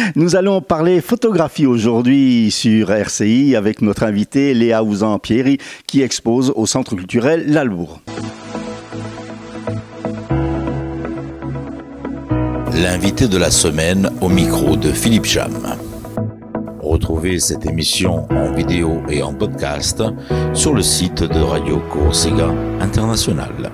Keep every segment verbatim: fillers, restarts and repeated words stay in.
Nous allons parler photographie aujourd'hui sur R C I avec notre invitée Léa Ouzan-Pierry qui expose au Centre culturel Lalbourg. L'invité de la semaine au micro de Philippe Jam. Retrouvez cette émission en vidéo et en podcast sur le site de Radio Corsica International.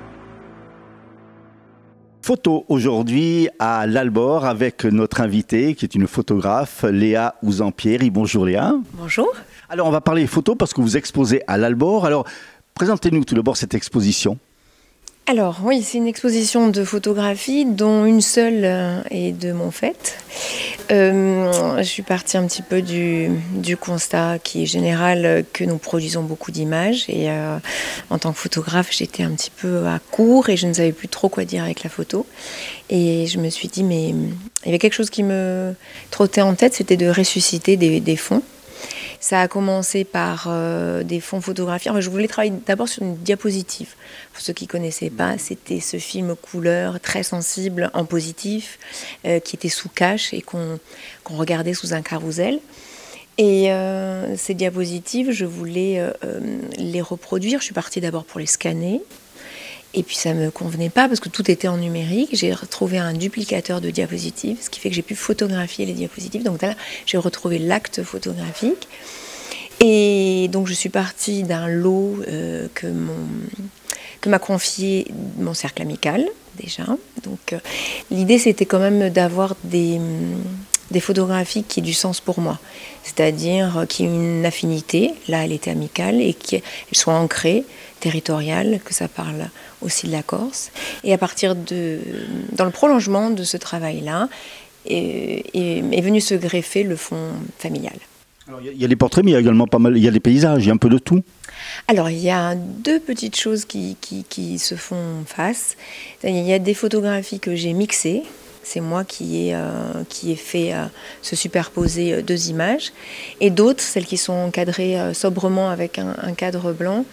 Photo aujourd'hui à l'Albor avec notre invitée qui est une photographe, Léa Ouzan-Pierry. Bonjour Léa. Bonjour. Alors on va parler photo parce que vous exposez à l'Albor. Alors présentez-nous tout d'abord cette exposition. Alors oui, c'est une exposition de photographie dont une seule est de mon fait. Euh, je suis partie un petit peu du, du constat qui est général que nous produisons beaucoup d'images et euh, en tant que photographe j'étais un petit peu à court et je ne savais plus trop quoi dire avec la photo et je me suis dit mais il y avait quelque chose qui me trottait en tête, c'était de ressusciter des, des fonds. Ça a commencé par euh, des fonds photographiques. Enfin, je voulais travailler d'abord sur une diapositive. Pour ceux qui ne connaissaient pas, c'était ce film couleur très sensible en positif euh, qui était sous cache et qu'on, qu'on regardait sous un carrousel. Et euh, ces diapositives, je voulais euh, les reproduire. Je suis partie d'abord pour les scanner. Et puis ça ne me convenait pas parce que tout était en numérique. J'ai retrouvé un duplicateur de diapositives, ce qui fait que j'ai pu photographier les diapositives. Donc là, j'ai retrouvé l'acte photographique. Et donc je suis partie d'un lot euh, que, mon, que m'a confié mon cercle amical, déjà. Donc euh, l'idée, c'était quand même d'avoir des, des photographies qui aient du sens pour moi. C'est-à-dire qui aient une affinité, là elle était amicale, et qu'elles soient ancrées, territoriales, que ça parle aussi de la Corse. Et à partir de, dans le prolongement de ce travail-là, est, est, est venu se greffer le fond familial. Alors, il y a les portraits, mais il y a également pas mal, il y a des paysages, il y a un peu de tout. Alors, il y a deux petites choses qui, qui, qui se font face. Il y a des photographies que j'ai mixées. C'est moi qui ai, euh, qui ai fait euh, se superposer euh, deux images. Et d'autres, celles qui sont encadrées euh, sobrement avec un, un cadre blanc,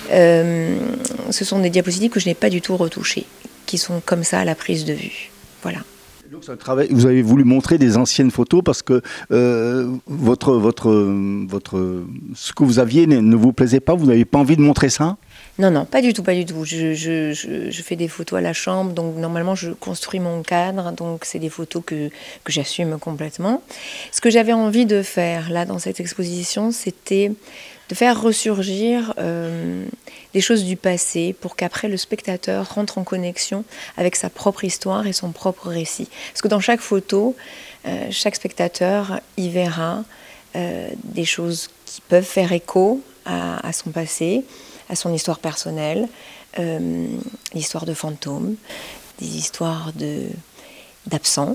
euh, ce sont des diapositives que je n'ai pas du tout retouchées, qui sont comme ça à la prise de vue. Voilà. Donc, c'est un travail, vous avez voulu montrer des anciennes photos parce que euh, votre, votre, votre, ce que vous aviez ne, ne vous plaisait pas, vous n'avez pas envie de montrer ça ? Non, non, pas du tout, pas du tout. Je, je, je, je fais des photos à la chambre, donc normalement je construis mon cadre, donc c'est des photos que, que j'assume complètement. Ce que j'avais envie de faire là dans cette exposition, c'était de faire ressurgir euh, des choses du passé pour qu'après le spectateur rentre en connexion avec sa propre histoire et son propre récit. Parce que dans chaque photo, euh, chaque spectateur y verra euh, des choses qui peuvent faire écho à, à son passé, à son histoire personnelle, euh, l'histoire de fantômes, des histoires de, d'absents.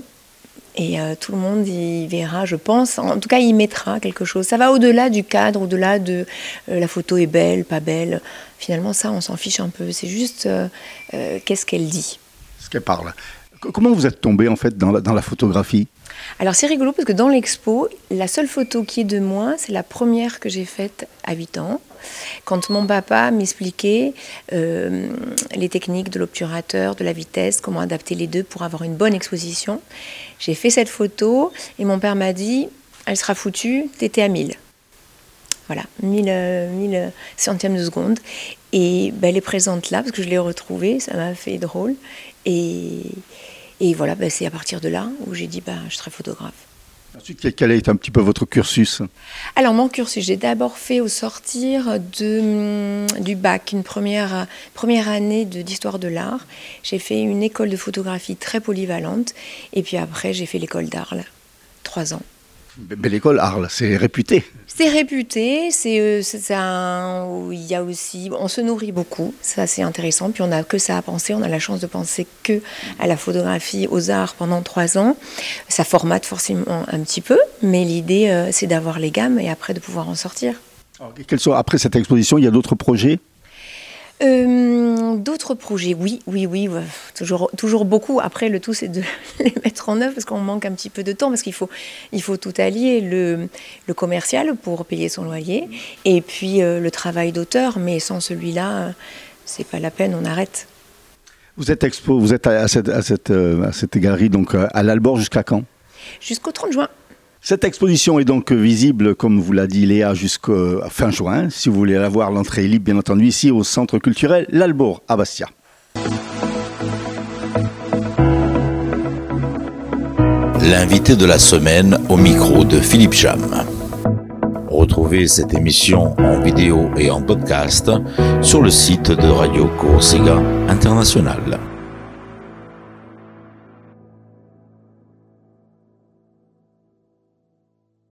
Et euh, tout le monde y verra, je pense, en tout cas y mettra quelque chose. Ça va au-delà du cadre, au-delà de euh, la photo est belle, pas belle. Finalement, ça, on s'en fiche un peu. C'est juste euh, euh, qu'est-ce qu'elle dit. Ce qu'elle parle. Comment vous êtes tombé en fait dans la, dans la photographie ? Alors c'est rigolo parce que dans l'expo, la seule photo qui est de moi, c'est la première que j'ai faite à huit ans. Quand mon papa m'expliquait euh, les techniques de l'obturateur, de la vitesse, comment adapter les deux pour avoir une bonne exposition, j'ai fait cette photo et mon père m'a dit « elle sera foutue, t'étais à mille ». Voilà, mille, mille centièmes de seconde. Et ben, elle est présente là parce que je l'ai retrouvée, ça m'a fait drôle. Et, et voilà, ben, c'est à partir de là où j'ai dit ben, je serai photographe. Ensuite, quel a été un petit peu votre cursus ? Alors, mon cursus, j'ai d'abord fait au sortir de, du bac, une première, première année de, d'histoire de l'art. J'ai fait une école de photographie très polyvalente. Et puis après, j'ai fait l'école d'Arles, trois ans. Belle école, Arles, c'est réputé. C'est réputé, c'est, euh, c'est un, où il y a aussi, on se nourrit beaucoup, ça c'est intéressant, puis on n'a que ça à penser, on a la chance de penser que à la photographie, aux arts pendant trois ans. Ça formate forcément un petit peu, mais l'idée euh, c'est d'avoir les gammes et après de pouvoir en sortir. Alors, quels sont, après cette exposition, il y a d'autres projets ? Euh, d'autres projets, oui, oui, oui, ouais, toujours, toujours beaucoup. Après, le tout, c'est de les mettre en œuvre parce qu'on manque un petit peu de temps, parce qu'il faut, il faut tout allier, le, le commercial pour payer son loyer, et puis euh, le travail d'auteur, mais sans celui-là, euh, c'est pas la peine, on arrête. Vous êtes expo, vous êtes à cette, à cette, à cette galerie donc à l'Albor jusqu'à quand ? jusqu'au trente juin. Cette exposition est donc visible, comme vous l'a dit Léa, jusqu'à fin juin. Si vous voulez la voir, l'entrée est libre, bien entendu, ici au Centre culturel L'Albour à Bastia. L'invité de la semaine au micro de Philippe Cham. Retrouvez cette émission en vidéo et en podcast sur le site de Radio Corsega International.